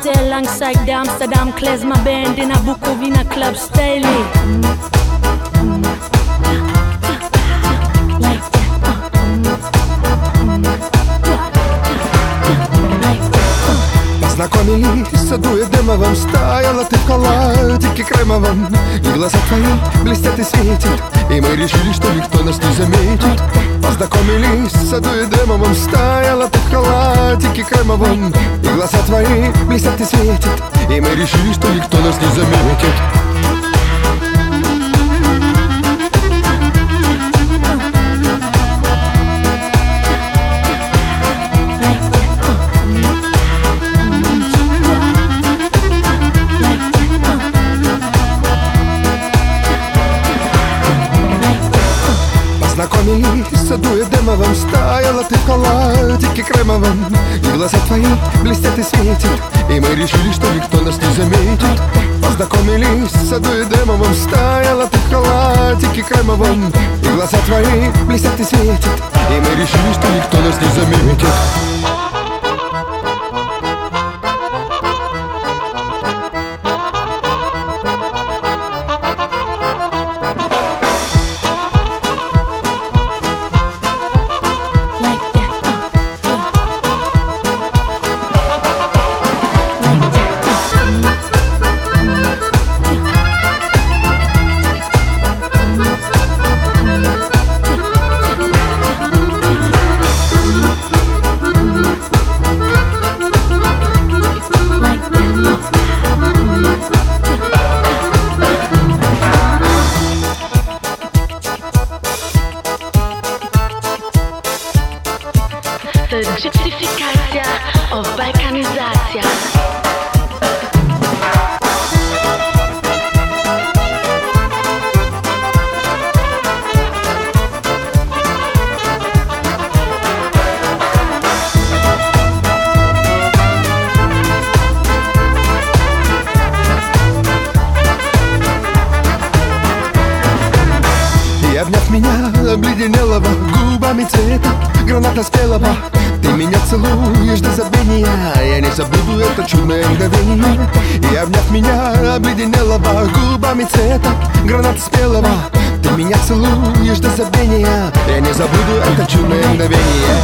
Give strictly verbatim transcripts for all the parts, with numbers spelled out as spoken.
stay alongside the Amsterdam klezmer band in a Bukovina club style. Познакомились в саду Эдемовом, стояла ты в халатике кремовом, и глаза твои блестят и светят, и мы решили, что никто нас не заметит. Познакомились в саду Эдемовом, стояла ты в халатике кремовом, и глаза твои блестят и светят, и мы решили, что никто нас не заметит. Познакомились в саду Эдемовом, стояла ты в халатике кремовом, и глаза твои блестят и светят, и мы решили, что никто нас не заметит. Познакомились в саду Эдемовом, стояла ты в халатике кремовом, и глаза твои блестят и светят, и мы решили, что никто нас не заметит. The gypsification of balkanization. И обняв меня, обледенелого губами цвета граната спелого, ты меня целуешь до забвения, я не забуду это чудное мгновение. И обняв меня, обледенелого губами цвета граната спелого, ты меня целуешь до забвения, я не забуду это чудное мгновение.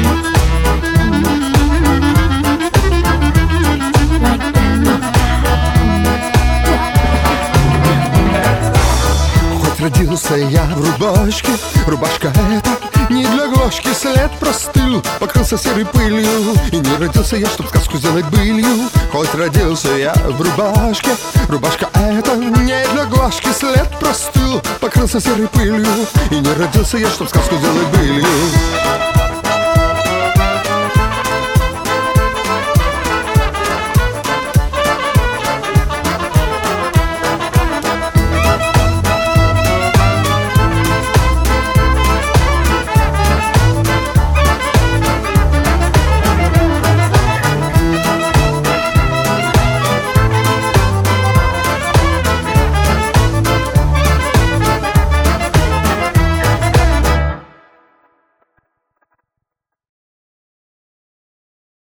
Родился я в рубашке, рубашка эта не для глажки, след простыл, покрылся серой пылью. И не родился я, чтоб сказку сделать былью. Хоть родился я в рубашке, рубашка эта не для глажки, след простыл, покрылся серой пылью. И не родился я, чтоб сказку сделать былью.